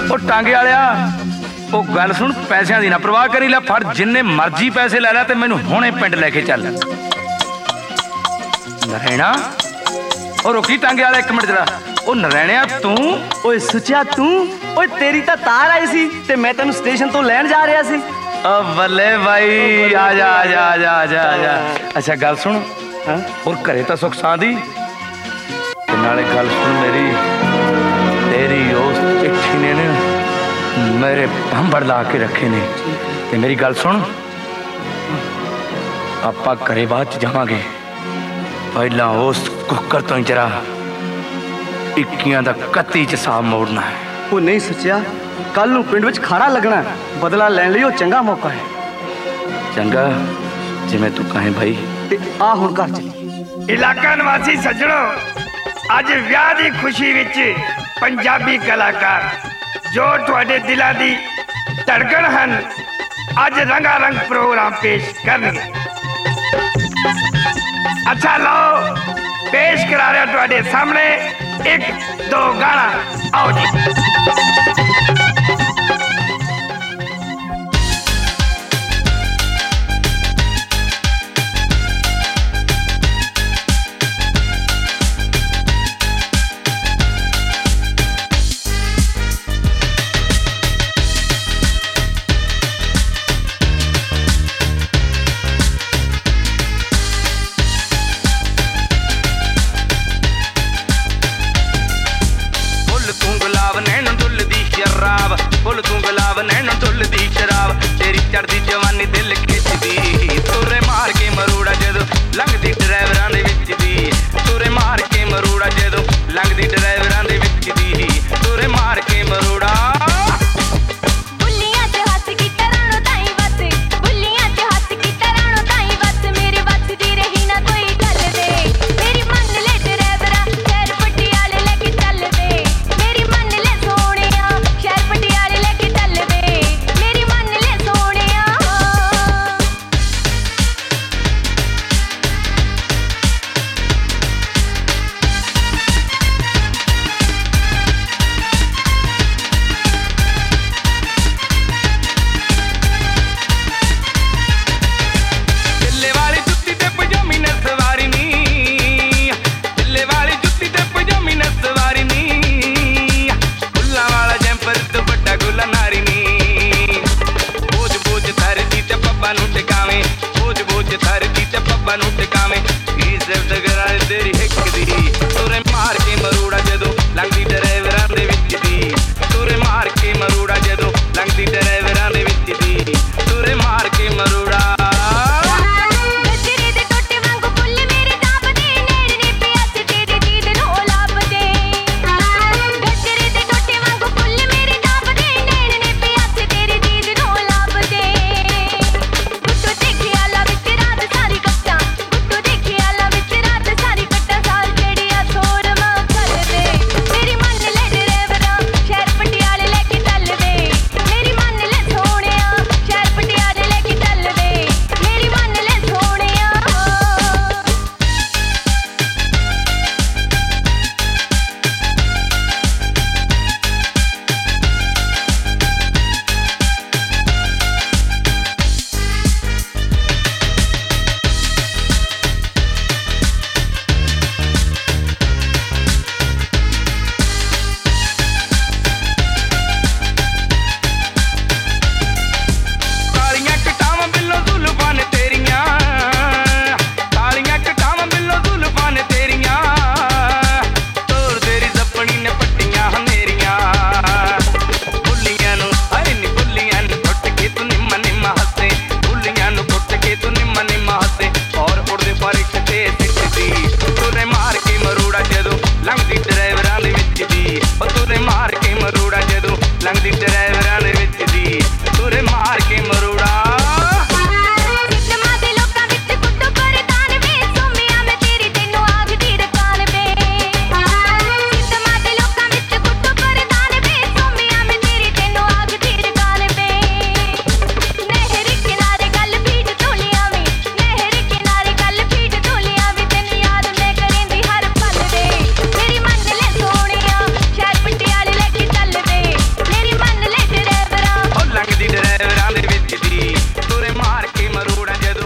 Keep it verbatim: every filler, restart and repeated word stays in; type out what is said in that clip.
ਉਹ ਟਾਂਗੇ ਵਾਲਿਆ ਉਹ ਗੱਲ ਸੁਣ, ਪੈਸਿਆਂ ਦੀ ਨਾ ਪਰਵਾਹ ਕਰੀ, ਲੈ ਫੜ ਜਿੰਨੇ ਮਰਜ਼ੀ ਪੈਸੇ ਲੈ ਲੈ ਤੇ ਮੈਨੂੰ ਹੁਣੇ ਪਿੰਡ ਲੈ ਕੇ ਚੱਲ। ਨਰੈਣਾ ਉਹ ਰੁਕੀ ਟਾਂਗੇ ਵਾਲਾ ਇੱਕ ਮਿੰਟ ਜਰਾ। ਉਹ ਨਰੈਣਿਆ ਤੂੰ? ਓਏ ਸੁੱਚਿਆ ਤੂੰ? ਓਏ ਤੇਰੀ ਤਾਂ ਤਾਰ ਆਈ ਸੀ ਤੇ ਮੈਂ ਤੈਨੂੰ ਸਟੇਸ਼ਨ ਤੋਂ ਲੈਣ ਜਾ ਰਿਹਾ ਸੀ। ਓ ਬੱਲੇ ਬਾਈ, ਆ ਜਾ ਆ ਜਾ ਆ ਜਾ ਆ ਜਾ ਆ ਜਾ। ਅੱਛਾ ਗੱਲ ਸੁਣ, ਹਾਂ ਹੋਰ ਘਰੇ ਤਾਂ ਸੁੱਖ ਸਾਂਦੀ? ਤੇ ਨਾਲੇ ਗੱਲ ਸੁਣ ਮੇਰੀ, ਤੇਰੀ ਉਸ ਚਿੱਠੀ ਨੇ ਨਾ ਮੇਰੇ ਭੰਬੜ ਲਾ ਕੇ ਰੱਖੇ ਨੇ। ਤੇ ਮੇਰੀ ਗੱਲ ਸੁਣ, ਆਪਾਂ ਘਰੇ ਬਾਅਦ ਚ ਜਾਵਾਂਗੇ, ਪਹਿਲਾਂ ਉਸ ਕੁੱਕਰ ਤੋਂ ਹੀ ਜਰਾ ਇੱਕੀਆਂ ਦਾ ਕੱਤੀ ਚ ਸਾਹ ਮੋੜਨਾ ਹੈ। ਉਹ ਨਹੀਂ ਸੁੱਚਿਆ, ਕੱਲ ਨੂੰ ਪਿੰਡ ਵਿੱਚ ਖਾੜਾ ਲੱਗਣਾ, ਬਦਲਾ ਲੈਣ ਲਈ ਉਹ ਚੰਗਾ ਮੌਕਾ ਹੈ। ਚੰਗਾ ਜਿਵੇਂ ਤੂੰ ਕਹੇ ਭਾਈ। ਤੇ ਆ ਹੁਣ ਘਰ ਚੱਲੀਏ। ਇਲਾਕਾ ਨਿਵਾਸੀ ਸੱਜਣੋ, ਅੱਜ ਵਿਆਹ ਦੀ ਖੁਸ਼ੀ ਵਿੱਚ ਪੰਜਾਬੀ ਕਲਾਕਾਰ ਜੋ ਤੁਹਾਡੇ ਦਿਲਾਂ ਦੀ ਧੜਕਣ ਹਨ, ਅੱਜ ਰੰਗਾ ਰੰਗ ਪ੍ਰੋਗਰਾਮ ਪੇਸ਼ ਕਰਨਗੇ। ਅੱਛਾ ਲਓ, ਪੇਸ਼ ਕਰਾ ਰਿਹਾ ਤੁਹਾਡੇ ਸਾਹਮਣੇ ਇੱਕ ਦੋ ਗਾਣਾ। ਆਓ ਜੀ। फुल तू गुलाब नैनो ढुलदी शराब, तेरी चढ़दी जवानी दिल खिचदी, तुरे मार के मरूड़ा जदों लंघदी